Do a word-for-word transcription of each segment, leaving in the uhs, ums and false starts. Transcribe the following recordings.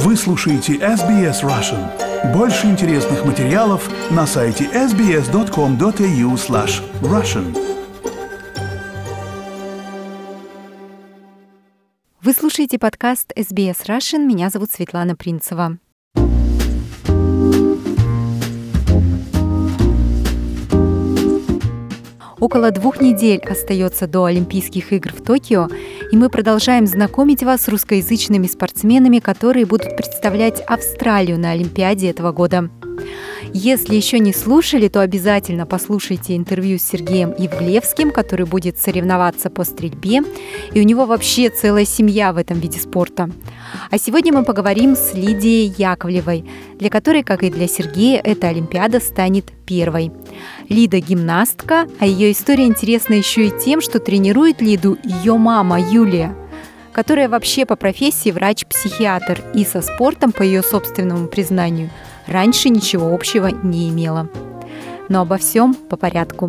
Вы слушаете эс би эс Russian. Больше интересных материалов на сайте эс би эс точка ком точка эй ю слэш Russian. Вы слушаете подкаст эс би эс Russian. Меня зовут Светлана Принцева. Около двух недель остается до Олимпийских игр в Токио, и мы продолжаем знакомить вас с русскоязычными спортсменами, которые будут представлять Австралию на Олимпиаде этого года. Если еще не слушали, то обязательно послушайте интервью с Сергеем Ивлевским, который будет соревноваться по стрельбе, и у него вообще целая семья в этом виде спорта. А сегодня мы поговорим с Лидией Яковлевой, для которой, как и для Сергея, эта Олимпиада станет первой. Лида гимнастка, а ее история интересна еще и тем, что тренирует Лиду ее мама Юлия, которая вообще по профессии врач-психиатр и со спортом, по ее собственному признанию, раньше ничего общего не имела. Но обо всем по порядку.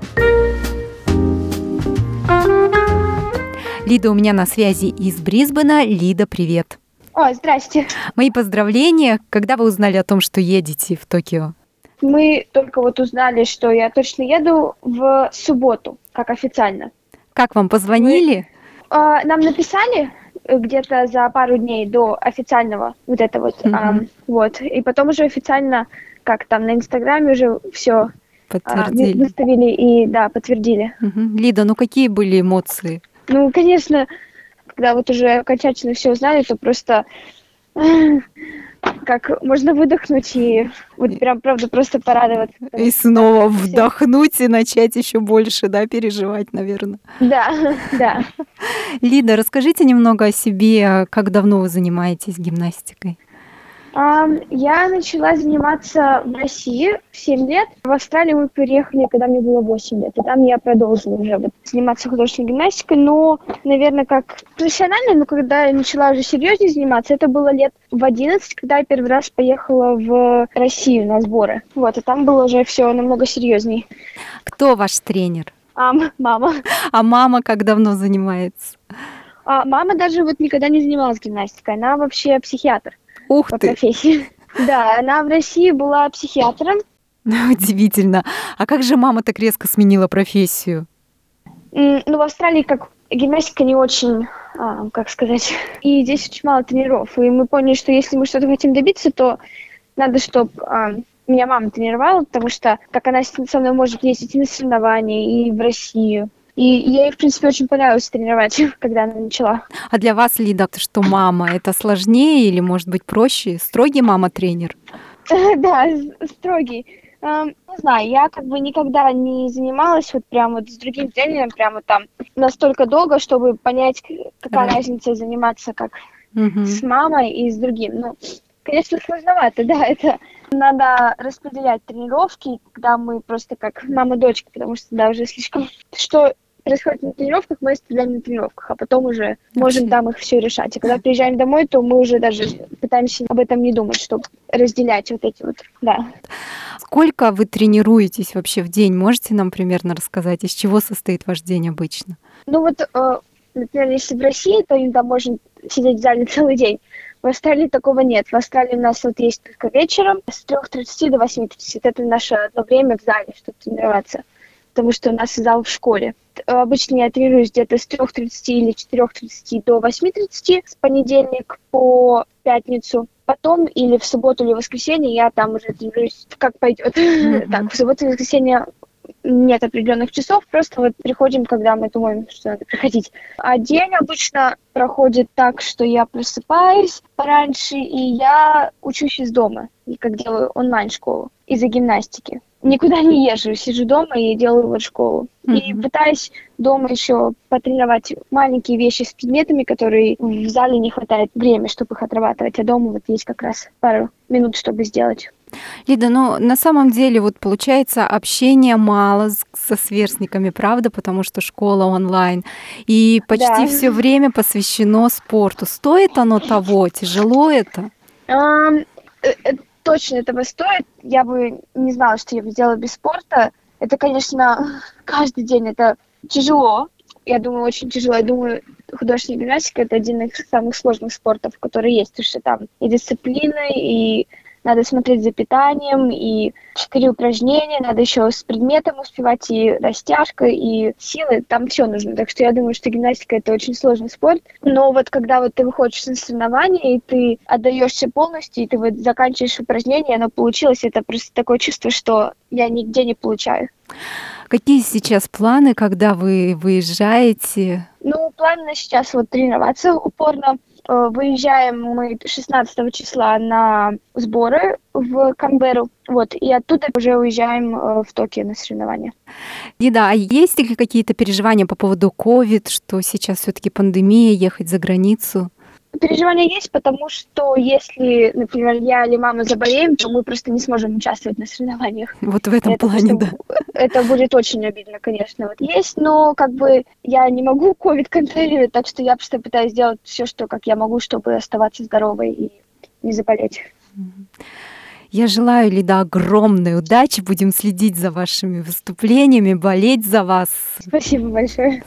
Лида у меня на связи из Брисбена. Лида, привет. О, здрасте. Мои поздравления. Когда вы узнали о том, что едете в Токио? Мы только вот узнали, что я точно еду в субботу, как официально. Как вам позвонили? Мы, э, нам написали где-то за пару дней до официального вот это вот, mm-hmm. э, вот, и потом уже официально, как там на Инстаграме уже все подтвердили. Э, выставили и, да, подтвердили. Mm-hmm. Лида, ну какие были эмоции? Ну, конечно, когда вот уже окончательно все узнали, то просто как можно выдохнуть и вот прям, правда, просто порадоваться. И снова вдохнуть и начать еще больше, да, переживать, наверное. Да, да. Лида, расскажите немного о себе, как давно вы занимаетесь гимнастикой? Я начала заниматься в России в семь лет. В Австралию мы переехали, когда мне было восемь лет. И там я продолжила уже вот заниматься художественной гимнастикой. Но, наверное, как профессионально, но когда я начала уже серьезнее заниматься, это было лет в одиннадцать, когда я первый раз поехала в Россию на сборы. Вот, и там было уже все намного серьезней. Кто ваш тренер? А, мама. А мама как давно занимается? А, мама даже вот никогда не занималась гимнастикой. Она вообще психиатр. Ух по ты! Профессии. Да, она в России была психиатром. Удивительно. А как же мама так резко сменила профессию? Ну, в Австралии как гимнастика не очень, а, как сказать, и здесь очень мало тренеров. И мы поняли, что если мы что-то хотим добиться, то надо, чтобы а, меня мама тренировала, потому что как она со мной может ездить и на соревнования, и в Россию. И ей, в принципе, очень понравилось тренировать, когда она начала. А для вас, Лида, что мама, это сложнее или, может быть, проще? Строгий мама-тренер? Да, строгий. Не знаю, я как бы никогда не занималась вот прям вот с другим тренером, прямо там настолько долго, чтобы понять, какая да. разница заниматься как угу. с мамой и с другим. Ну, конечно, сложновато, да, это надо распределять тренировки, когда мы просто как мама-дочка, потому что, да, уже слишком... Что происходит на тренировках, мы оставляем на тренировках, а потом уже можем там их все решать. И когда приезжаем домой, то мы уже даже пытаемся об этом не думать, чтобы разделять вот эти вот, да. Сколько вы тренируетесь вообще в день? Можете нам примерно рассказать, из чего состоит ваш день обычно? Ну вот, э, например, если в России, то иногда можно сидеть в зале целый день. В Австралии такого нет. В Австралии у нас вот есть только вечером с трёх тридцати до восьми тридцати. Это наше одно время в зале, чтобы тренироваться. Потому что у нас зал в школе. Обычно я тренируюсь где-то с трёх тридцати или четырёх тридцати до восьми тридцати с понедельника по пятницу. Потом или в субботу или в воскресенье я там уже тренируюсь как пойдет. Mm-hmm. Так, в субботу и воскресенье нет определенных часов, просто вот приходим, когда мы думаем, что надо приходить. А день обычно проходит так, что я просыпаюсь пораньше, и я учусь из дома, и как делаю онлайн-школу из-за гимнастики. Никуда не езжу, сижу дома и делаю вот школу. Mm-hmm. И пытаюсь дома еще потренировать маленькие вещи с предметами, которые в зале не хватает времени, чтобы их отрабатывать, а дома вот есть как раз пару минут, чтобы сделать. Лида, ну на самом деле вот получается общения мало со сверстниками, правда, потому что школа онлайн, и почти да. все время посвящено спорту. Стоит оно того? Тяжело это? Um, точно этого стоит. Я бы не знала, что я бы сделала без спорта. Это, конечно, каждый день это тяжело. Я думаю, очень тяжело. Я думаю, художественная гимнастика — это один из самых сложных спортов, которые есть, потому что там и дисциплина, и надо смотреть за питанием, и четыре упражнения, надо еще с предметом успевать, и растяжка, и силы, там все нужно. Так что я думаю, что гимнастика — это очень сложный спорт. Но вот когда вот ты выходишь на соревнования, и ты отдаешься полностью, и ты вот заканчиваешь упражнение, оно получилось, это просто такое чувство, что я нигде не получаю. Какие сейчас планы, когда вы выезжаете? Ну, план на сейчас вот тренироваться упорно. Выезжаем мы шестнадцатого числа на сборы в Канберру, вот, и оттуда уже уезжаем в Токио на соревнования. Лида, а есть ли какие-то переживания по поводу ковид, что сейчас все-таки пандемия, ехать за границу? Переживания есть, потому что если, например, я или мама заболеем, то мы просто не сможем участвовать на соревнованиях. Вот в этом это плане, просто, да. Это будет очень обидно, конечно. Вот есть, но как бы я не могу ковид контролировать, так что я просто пытаюсь сделать все, что как я могу, чтобы оставаться здоровой и не заболеть. Я желаю, Лида, огромной удачи. Будем следить за вашими выступлениями, болеть за вас. Спасибо большое.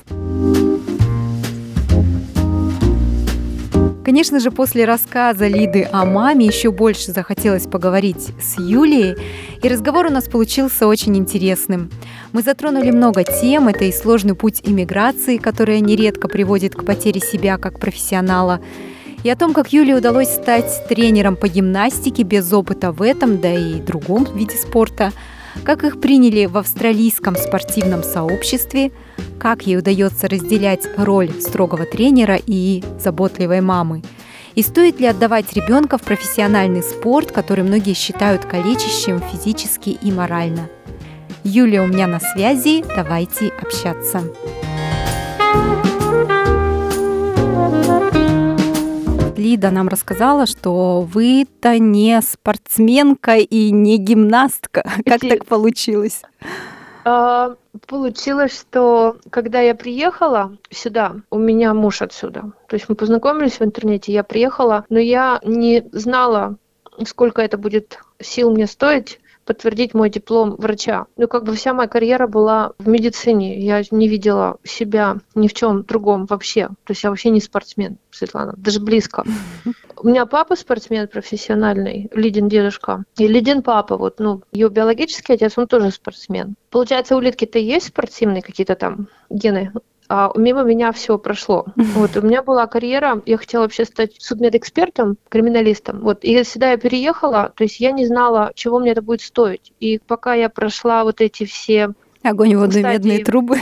Конечно же, после рассказа Лиды о маме еще больше захотелось поговорить с Юлией, и разговор у нас получился очень интересным. Мы затронули много тем, это и сложный путь иммиграции, которая нередко приводит к потере себя как профессионала, и о том, как Юлии удалось стать тренером по гимнастике без опыта в этом, да и другом виде спорта, как их приняли в австралийском спортивном сообществе, как ей удается разделять роль строгого тренера и заботливой мамы, и стоит ли отдавать ребенка в профессиональный спорт, который многие считают калечащим физически и морально. Юлия у меня на связи, давайте общаться. Лида нам рассказала, что вы-то не спортсменка и не гимнастка. Как так получилось? А, получилось, что когда я приехала сюда, у меня муж отсюда. То есть мы познакомились в интернете, я приехала, но я не знала, сколько это будет сил мне стоить подтвердить мой диплом врача. Ну, как бы вся моя карьера была в медицине. Я не видела себя ни в чем другом вообще. То есть я вообще не спортсмен, Светлана, даже близко. У меня папа спортсмен профессиональный, Лидин дедушка. И Лидин папа, вот, ну, ее биологический отец, он тоже спортсмен. Получается, у Лидки-то есть спортивные какие-то там гены, а мимо меня все прошло. Вот, у меня была карьера, я хотела вообще стать судмедэкспертом, криминалистом. Вот, и сюда я переехала, то есть я не знала, чего мне это будет стоить. И пока я прошла вот эти все... Огонь, воду, медные трубы.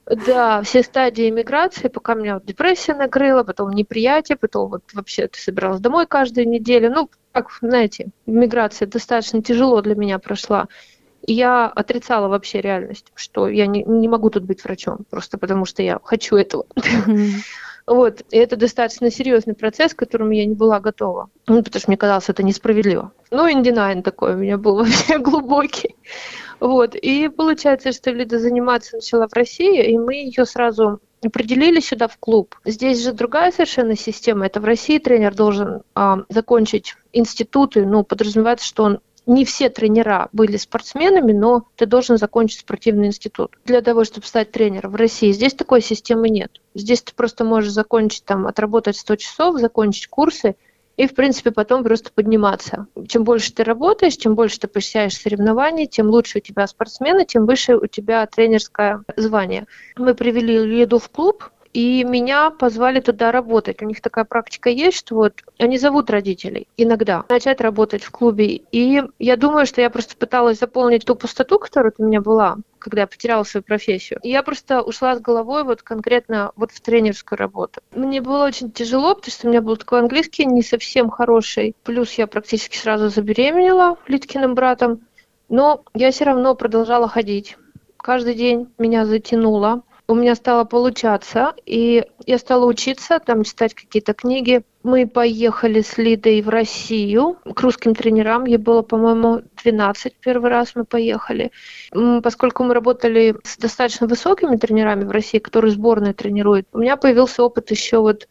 Да, все стадии миграции, пока меня вот депрессия накрыла, потом неприятие, потом вот вообще ты собиралась домой каждую неделю. Ну, как, знаете, миграция достаточно тяжело для меня прошла. И я отрицала вообще реальность, что я не, не могу тут быть врачом, просто потому что я хочу этого. Mm-hmm. Вот. И это достаточно серьезный процесс, к которому я не была готова. Ну, потому что мне казалось, это несправедливо. Ну, индинайн такой у меня был вообще глубокий. Вот. И получается, что Лида заниматься начала в России, и мы ее сразу определили сюда в клуб. Здесь же другая совершенно система. Это в России тренер должен а, закончить институты, ну, подразумевается, что он не все тренера были спортсменами, но ты должен закончить спортивный институт для того, чтобы стать тренером в России. Здесь такой системы нет. Здесь ты просто можешь закончить, там, отработать сто часов, закончить курсы и, в принципе, потом просто подниматься. Чем больше ты работаешь, чем больше ты посещаешь соревнований, тем лучше у тебя спортсмены, тем выше у тебя тренерское звание. Мы привели Лиду в клуб, и меня позвали туда работать. У них такая практика есть, что вот они зовут родителей иногда начать работать в клубе. И я думаю, что я просто пыталась заполнить ту пустоту, которая у меня была, когда я потеряла свою профессию. И я просто ушла с головой вот конкретно вот в тренерскую работу. Мне было очень тяжело, потому что у меня был такой английский не совсем хороший. Плюс я практически сразу забеременела Литкиным братом. Но я все равно продолжала ходить. Каждый день меня затянуло. У меня стало получаться, и я стала учиться, там, читать какие-то книги. Мы поехали с Лидой в Россию к русским тренерам. Ей было, по-моему, двенадцать первый раз мы поехали. Поскольку мы работали с достаточно высокими тренерами в России, которые сборные тренируют, у меня появился опыт еще вот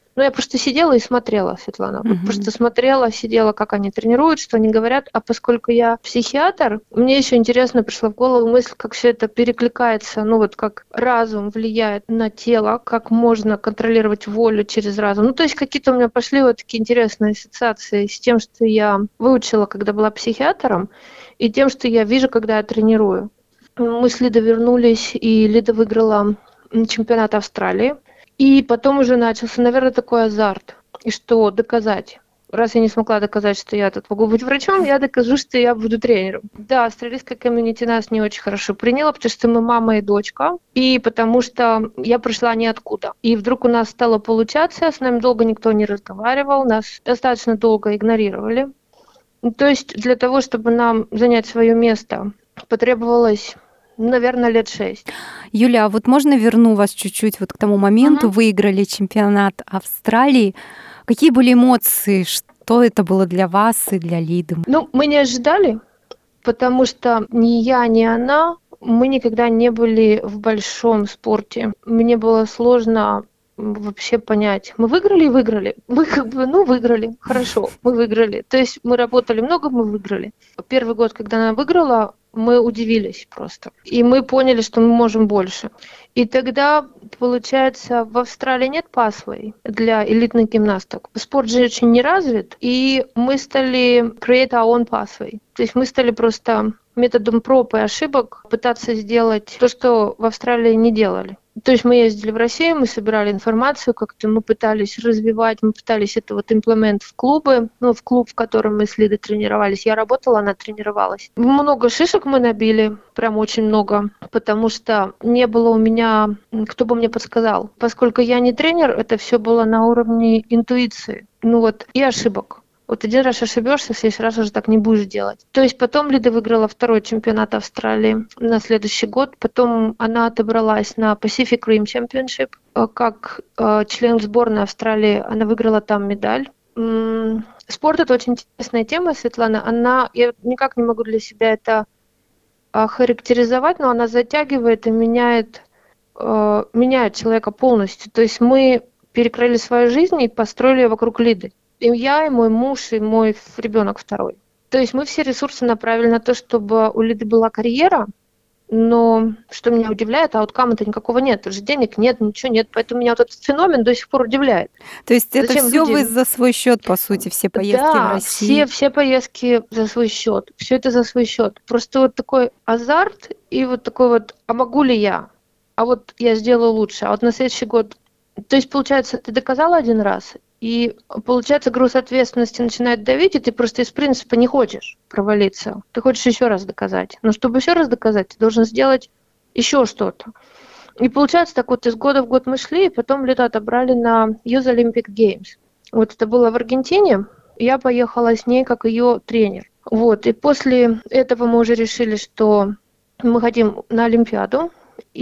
Ну, я просто сидела и смотрела, Светлана. Вот Мгм. просто смотрела, сидела, как они тренируют, что они говорят. А поскольку я психиатр, мне еще интересно пришла в голову мысль, как все это перекликается, ну вот как разум влияет на тело, как можно контролировать волю через разум. Ну, то есть какие-то у меня пошли вот такие интересные ассоциации с тем, что я выучила, когда была психиатром, и тем, что я вижу, когда я тренирую. Мы с Лидой вернулись, и Лида выиграла м, чемпионат Австралии. И потом уже начался, наверное, такой азарт. И что доказать? Раз я не смогла доказать, что я тут могу быть врачом, я докажу, что я буду тренером. Да, австралийская комьюнити нас не очень хорошо приняла, потому что мы мама и дочка, и потому что я пришла ниоткуда. И вдруг у нас стало получаться, с нами долго никто не разговаривал, нас достаточно долго игнорировали. То есть для того, чтобы нам занять свое место, потребовалось, наверное, лет шесть. Юля, а вот можно верну вас чуть-чуть вот к тому моменту? Мгм. Выиграли чемпионат Австралии. Какие были эмоции? Что это было для вас и для Лиды? Ну, мы не ожидали, потому что ни я, ни она, мы никогда не были в большом спорте. Мне было сложно м, вообще понять. Мы выиграли и выиграли. Мы как бы, ну, выиграли. Хорошо, мы выиграли. То есть мы работали много, мы выиграли. Первый год, когда она выиграла, мы удивились просто. И мы поняли, что мы можем больше. И тогда, получается, в Австралии нет пасвей для элитных гимнасток. Спорт же очень не развит, и мы стали create our own pathway. То есть мы стали просто методом проб и ошибок пытаться сделать то, что в Австралии не делали. То есть мы ездили в Россию, мы собирали информацию, как-то мы пытались развивать, мы пытались это вот имплемент в клубы, ну, в клуб, в котором мы с Лидой тренировались. Я работала, она тренировалась. Много шишек мы набили, прям очень много, потому что не было у меня, кто бы мне подсказал. Поскольку я не тренер, это все было на уровне интуиции, ну вот, и ошибок. Вот один раз ошибешься, в следующий раз уже так не будешь делать. То есть потом Лида выиграла второй чемпионат Австралии на следующий год. Потом она отобралась на Pacific Rim Championship. Э, Как э, член сборной Австралии она выиграла там медаль. М, Спорт — это очень интересная тема, Светлана. Она, я никак не могу для себя это охарактеризовать, но она затягивает и меняет, э, меняет человека полностью. То есть мы перекрыли свою жизнь и построили ее вокруг Лиды. И я, и мой муж, и мой ребенок второй. То есть мы все ресурсы направили на то, чтобы у Лиды была карьера, но что меня удивляет, а ауткама-то никакого нет. Уже денег нет, ничего нет. Поэтому меня вот этот феномен до сих пор удивляет. То есть это Зачем все люди- вы за свой счет, по сути, все поездки в Да, Россию? все, все поездки за свой счет. Все это за свой счет. Просто вот такой азарт и вот такой вот, а могу ли я? А вот я сделаю лучше. А вот на следующий год. То есть, получается, ты доказала один раз, и получается, груз ответственности начинает давить, и ты просто из принципа не хочешь провалиться. Ты хочешь еще раз доказать. Но чтобы еще раз доказать, ты должен сделать еще что-то. И получается, так вот из года в год мы шли, и потом Лиду отобрали на Youth Olympic Games. Вот это было в Аргентине. Я поехала с ней как ее тренер. Вот. И после этого мы уже решили, что мы хотим на Олимпиаду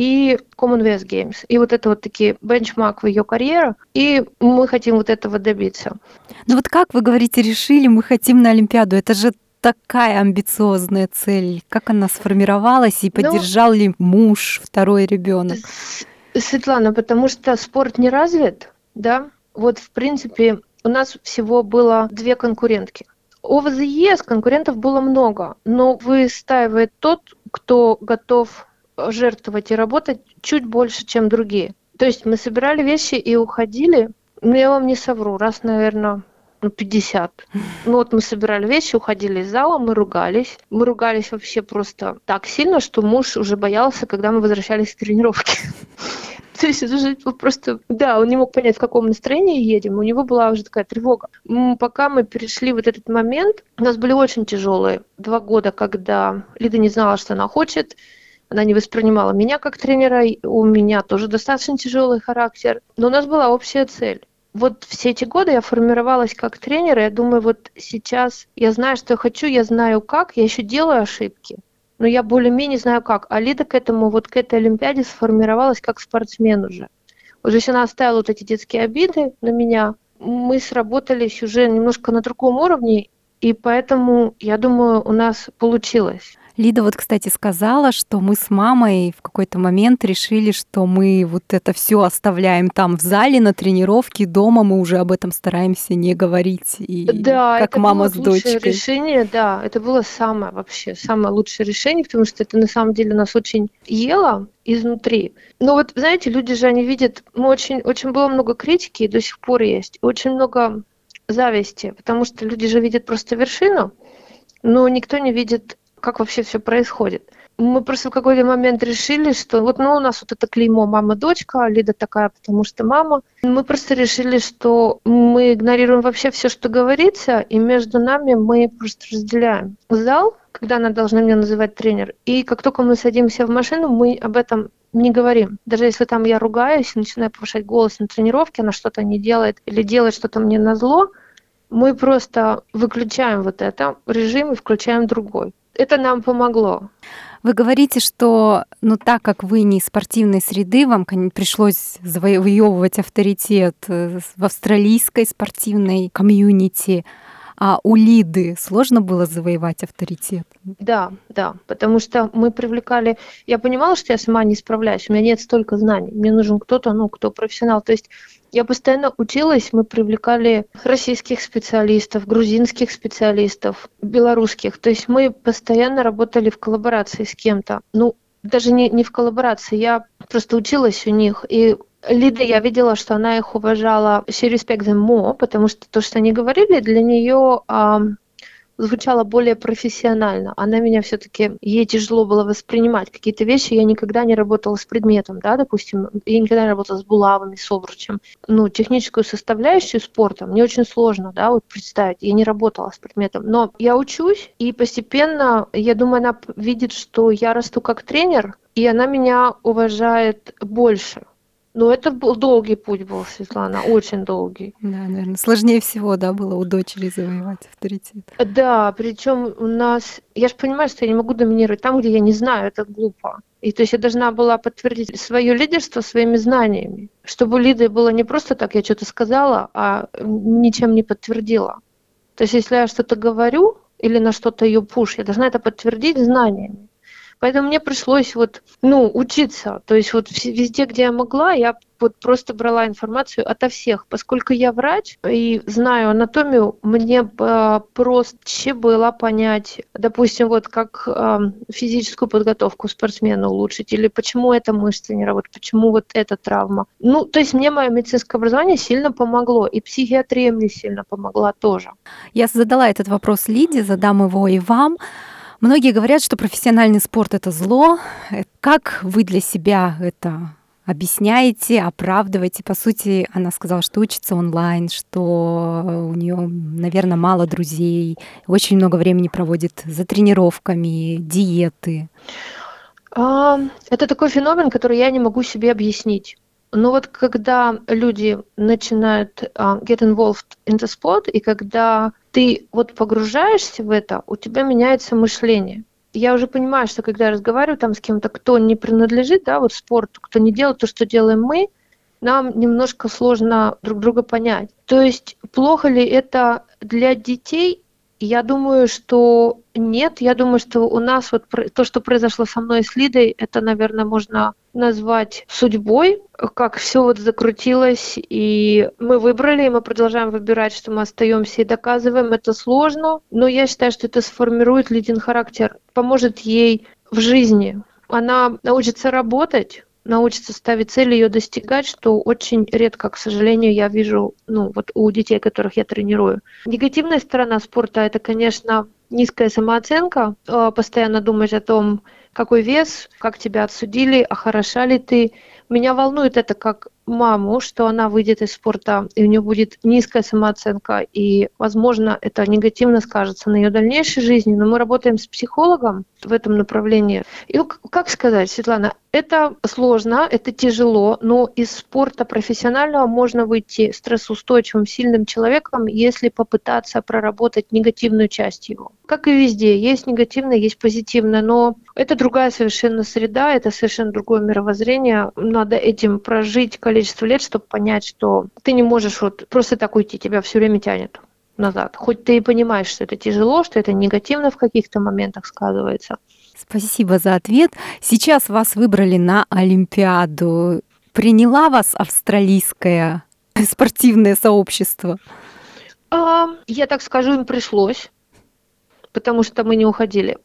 и Commonwealth Games. И вот это вот такие бенчмарк в ее карьеру. И мы хотим вот этого добиться. Ну вот как вы говорите, решили, мы хотим на Олимпиаду? Это же такая амбициозная цель. Как она сформировалась и Ну, поддержал ли муж, второй ребенок? С- Светлана, потому что спорт не развит, да, вот в принципе у нас всего было две конкурентки. Over the years конкурентов было много, но выстаивает тот, кто готов жертвовать и работать чуть больше, чем другие. То есть мы собирали вещи и уходили, ну я вам не совру, раз, наверное, ну, пятьдесят. Ну вот мы собирали вещи, уходили из зала, мы ругались. Мы ругались вообще просто так сильно, что муж уже боялся, когда мы возвращались с тренировки. То есть это же просто... Да, он не мог понять, в каком настроении едем. У него была уже такая тревога. М, Пока мы перешли вот этот момент, у нас были очень тяжелые два года, когда Лида не знала, что она хочет. Она не воспринимала меня как тренера. и У меня тоже достаточно тяжелый характер. Но у нас была общая цель. Вот все эти годы я формировалась как тренер, и я думаю, вот сейчас я знаю, что я хочу, я знаю как, я еще делаю ошибки, но я более-менее знаю как. А Лида к этому, вот к этой Олимпиаде сформировалась как спортсмен уже. Уже если она оставила вот эти детские обиды на меня, мы сработались уже немножко на другом уровне, и поэтому, я думаю, у нас получилось. Лида вот, кстати, сказала, что мы с мамой в какой-то момент решили, что мы вот это все оставляем там в зале, на тренировке, дома мы уже об этом стараемся не говорить. И Да, как это мама было с лучшее дочкой. решение, да, это было самое вообще, самое лучшее решение, потому что это на самом деле нас очень ело изнутри. Но вот, знаете, люди же, они видят, мы очень, очень было много критики, и до сих пор есть, очень много зависти, потому что люди же видят просто вершину, но никто не видит, как вообще все происходит. Мы просто в какой-то момент решили, что вот ну, у нас вот это клеймо мама-дочка, Лида такая, потому что мама. Мы просто решили, что мы игнорируем вообще все, что говорится, и между нами мы просто разделяем зал, когда она должна меня называть тренер, и как только мы садимся в машину, мы об этом не говорим. Даже если там я ругаюсь и начинаю повышать голос на тренировке, она что-то не делает или делает что-то мне назло, мы просто выключаем вот это режим и включаем другой. Это нам помогло. Вы говорите, что, ну, так как вы не из спортивной среды, вам пришлось завоевывать авторитет в австралийской спортивной комьюнити, а у Лиды сложно было завоевать авторитет? Да, да, потому что мы привлекали... Я понимала, что я сама не справляюсь, у меня нет столько знаний, мне нужен кто-то, ну, кто профессионал. То есть я постоянно училась, мы привлекали российских специалистов, грузинских специалистов, белорусских. То есть мы постоянно работали в коллаборации с кем-то. Ну, даже не, не в коллаборации, я просто училась у них. И Лида, я видела, что она их уважала. She respect them more, потому что то, что они говорили, для нее а, звучало более профессионально. Она меня все-таки, ей тяжело было воспринимать какие-то вещи. Я никогда не работала с предметом, да, допустим, я никогда не работала с булавами, с обручем. Ну, техническую составляющую спорта мне очень сложно, да, вот представить. Я не работала с предметом, но я учусь, и постепенно, я думаю, она видит, что я расту как тренер, и она меня уважает больше. Но это был долгий путь был, Светлана, очень долгий. Да, наверное, сложнее всего, да, было у дочери завоевать авторитет. Да, причем у нас, я же понимаю, что я не могу доминировать там, где я не знаю, это глупо. И то есть я должна была подтвердить свое лидерство своими знаниями, чтобы у Лиды было не просто так, я что-то сказала, а ничем не подтвердила. То есть если я что-то говорю или на что-то ее пуш, я должна это подтвердить знаниями. Поэтому мне пришлось вот, ну, учиться. То есть вот везде, где я могла, я вот просто брала информацию ото всех. Поскольку я врач и знаю анатомию, мне проще было понять, допустим, вот как э, физическую подготовку спортсмена улучшить, или почему эта мышца не работает, почему вот эта травма. Ну, то есть мне мое медицинское образование сильно помогло, и психиатрия мне сильно помогла тоже. Я задала этот вопрос Лиде, задам его и вам. Многие говорят, что профессиональный спорт — это зло. Как вы для себя это объясняете, оправдываете? По сути, она сказала, что учится онлайн, что у нее, наверное, мало друзей, очень много времени проводит за тренировками, диеты. Это такой феномен, который я не могу себе объяснить. Но вот когда люди начинают uh, get involved in the sport, и когда ты вот погружаешься в это, у тебя меняется мышление. Я уже понимаю, что когда я разговариваю там с кем-то, кто не принадлежит, да, вот спорту, кто не делает то, что делаем мы, нам немножко сложно друг друга понять. То есть плохо ли это для детей? Я думаю, что нет. Я думаю, что у нас вот то, что произошло со мной и с Лидой, это, наверное, можно назвать судьбой, как все вот закрутилось, и мы выбрали, и мы продолжаем выбирать, что мы остаемся и доказываем. Это сложно, но я считаю, что это сформирует Лидин характер, поможет ей в жизни. Она научится работать, научится ставить цели, ее достигать, что очень редко, к сожалению, я вижу, ну, вот у детей, которых я тренирую. Негативная сторона спорта — это, конечно, низкая самооценка, постоянно думать о том, какой вес, как тебя отсудили, а хороша ли ты. Меня волнует это как маму, что она выйдет из спорта, и у нее будет низкая самооценка, и, возможно, это негативно скажется на ее дальнейшей жизни, но мы работаем с психологом в этом направлении. И, как сказать, Светлана, это сложно, это тяжело, но из спорта профессионального можно выйти стрессоустойчивым, сильным человеком, если попытаться проработать негативную часть его. Как и везде, есть негативное, есть позитивное, но это другая совершенно среда, это совершенно другое мировоззрение. Надо этим прожить количество лет, чтобы понять, что ты не можешь вот просто так уйти, тебя все время тянет назад. Хоть ты и понимаешь, что это тяжело, что это негативно в каких-то моментах сказывается. Спасибо за ответ. Сейчас вас выбрали на Олимпиаду. Приняла вас австралийское спортивное сообщество? А, я так скажу, им пришлось, потому что мы не уходили.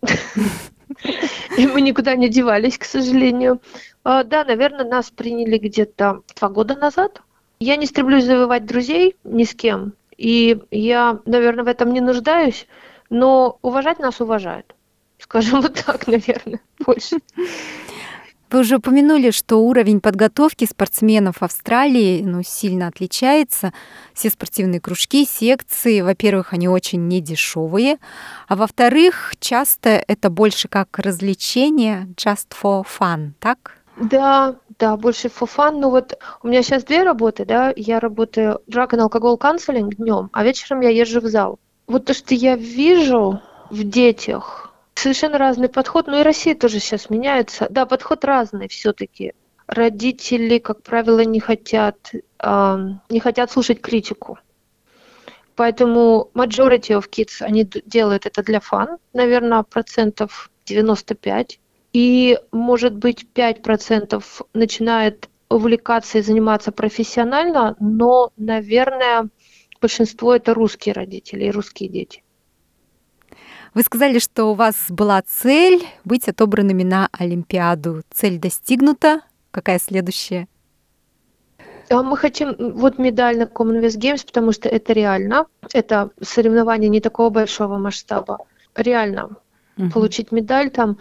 И мы никуда не девались, к сожалению. А, да, наверное, нас приняли где-то два года назад. Я не стремлюсь завоевать друзей ни с кем. И я, наверное, в этом не нуждаюсь, но уважать нас уважают. Скажем вот так, наверное, больше. Вы уже упомянули, что уровень подготовки спортсменов Австралии ну, сильно отличается. Все спортивные кружки, секции, во-первых, они очень недешевые, а во-вторых, часто это больше как развлечение, just for fun, так? Да, да, больше for fun. Ну вот у меня сейчас две работы, да, я работаю drug and alcohol counseling днем, а вечером я езжу в зал. Вот то, что я вижу в детях, совершенно разный подход, ну и Россия тоже сейчас меняется. Да, подход разный все-таки. Родители, как правило, не хотят, э, не хотят слушать критику. Поэтому majority of kids, они делают это для фан, наверное, процентов девяносто пять. И, может быть, пять процентов начинает увлекаться и заниматься профессионально, но, наверное, большинство это русские родители и русские дети. Вы сказали, что у вас была цель быть отобранными на Олимпиаду. Цель достигнута. Какая следующая? Мы хотим вот медаль на Commonwealth Games, потому что это реально. Это соревнование не такого большого масштаба. Реально угу. получить медаль там.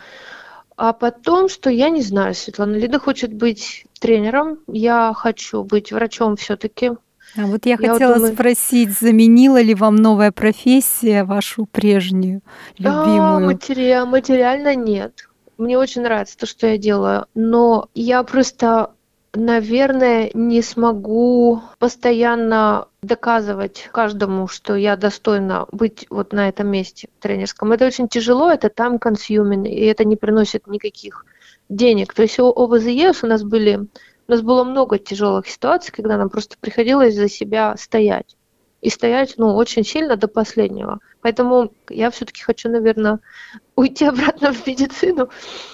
А потом, что я не знаю, Светлана, Лида хочет быть тренером. Я хочу быть врачом все-таки. А вот я, я хотела вот думаю... спросить, заменила ли вам новая профессия вашу прежнюю, любимую? А, матери... Материально нет. Мне очень нравится то, что я делаю, но я просто, наверное, не смогу постоянно доказывать каждому, что я достойна быть вот на этом месте тренерском. Это очень тяжело, это time consuming, и это не приносит никаких денег. То есть у о вэ зэ эс у нас были... У нас было много тяжелых ситуаций, когда нам просто приходилось за себя стоять. И стоять, ну, очень сильно до последнего. Поэтому я все-таки хочу, наверное, уйти обратно в медицину,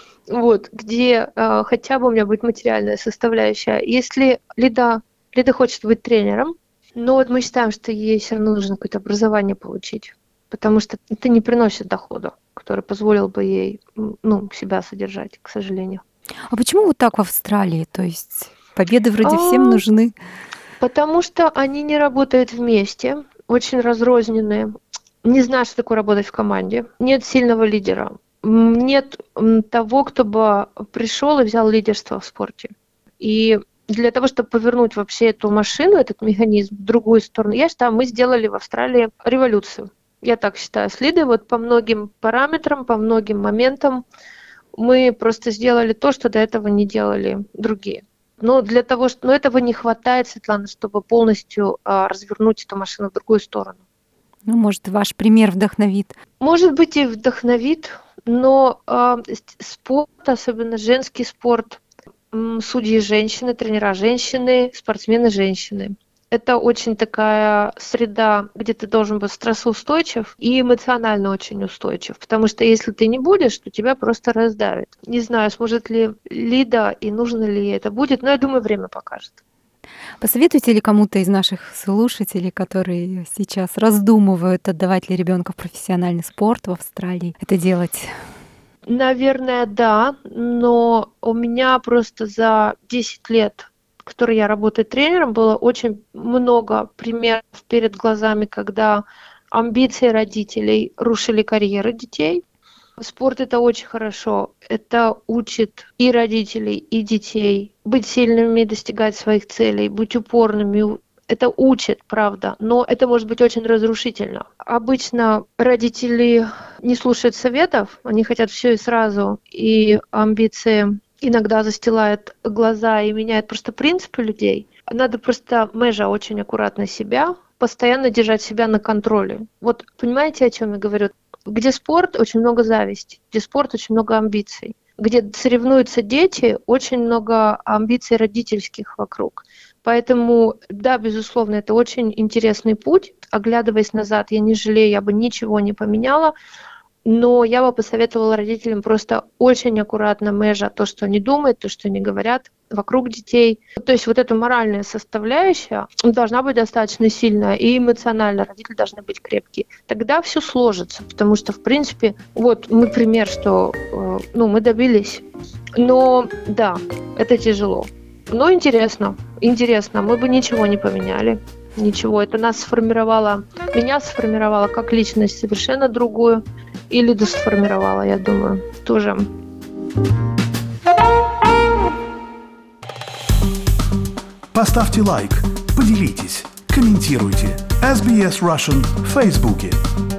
вот, где э, хотя бы у меня будет материальная составляющая. Если Лида, Лида хочет быть тренером, но вот мы считаем, что ей все равно нужно какое-то образование получить, потому что это не приносит дохода, который позволил бы ей, ну, себя содержать, к сожалению. А почему вот так в Австралии? То есть победы вроде а, всем нужны. Потому что они не работают вместе, очень разрозненные. Не знаю, что такое работать в команде. Нет сильного лидера. Нет того, кто бы пришел и взял лидерство в спорте. И для того, чтобы повернуть вообще эту машину, этот механизм в другую сторону, я считаю, мы сделали в Австралии революцию. Я так считаю, с Лидой вот по многим параметрам, по многим моментам мы просто сделали то, что до этого не делали другие. Но для того, что, но этого не хватает, Светлана, чтобы полностью а, развернуть эту машину в другую сторону. Ну, может, ваш пример вдохновит? Может быть, и вдохновит, но а, спорт, особенно женский спорт, м, судьи женщины, тренера женщины, спортсмены женщины. Это очень такая среда, где ты должен быть стрессоустойчив и эмоционально очень устойчив. Потому что если ты не будешь, то тебя просто раздавит. Не знаю, сможет ли Лида и нужно ли ей это будет, но я думаю, время покажет. Посоветуете ли кому-то из наших слушателей, которые сейчас раздумывают, отдавать ли ребенка в профессиональный спорт в Австралии, это делать? Наверное, да, но у меня просто за десять лет, в которой я работаю тренером, было очень много примеров перед глазами, когда амбиции родителей рушили карьеры детей. Спорт – это очень хорошо. Это учит и родителей, и детей быть сильными, достигать своих целей, быть упорными. Это учит, правда, но это может быть очень разрушительно. Обычно родители не слушают советов, они хотят все и сразу, и амбиции иногда застилают глаза и меняют просто принципы людей. Надо просто межа очень аккуратно себя, постоянно держать себя на контроле. Вот понимаете, о чем я говорю? Где спорт, очень много зависти, где спорт, очень много амбиций. Где соревнуются дети, очень много амбиций родительских вокруг. Поэтому, да, безусловно, это очень интересный путь. Оглядываясь назад, я не жалею, я бы ничего не поменяла. Но я бы посоветовала родителям просто очень аккуратно межа то, что они думают, то, что они говорят вокруг детей. То есть вот эта моральная составляющая должна быть достаточно сильная, и эмоционально родители должны быть крепкие. Тогда все сложится, потому что, в принципе, вот мы пример, что ну, мы добились. Но да, это тяжело. Но интересно, интересно, мы бы ничего не поменяли. Ничего, это нас сформировало, меня сформировало как личность совершенно другую, и Лиду сформировало, я думаю, тоже. Поставьте лайк, поделитесь, комментируйте. эс би эс Russian в Фейсбуке.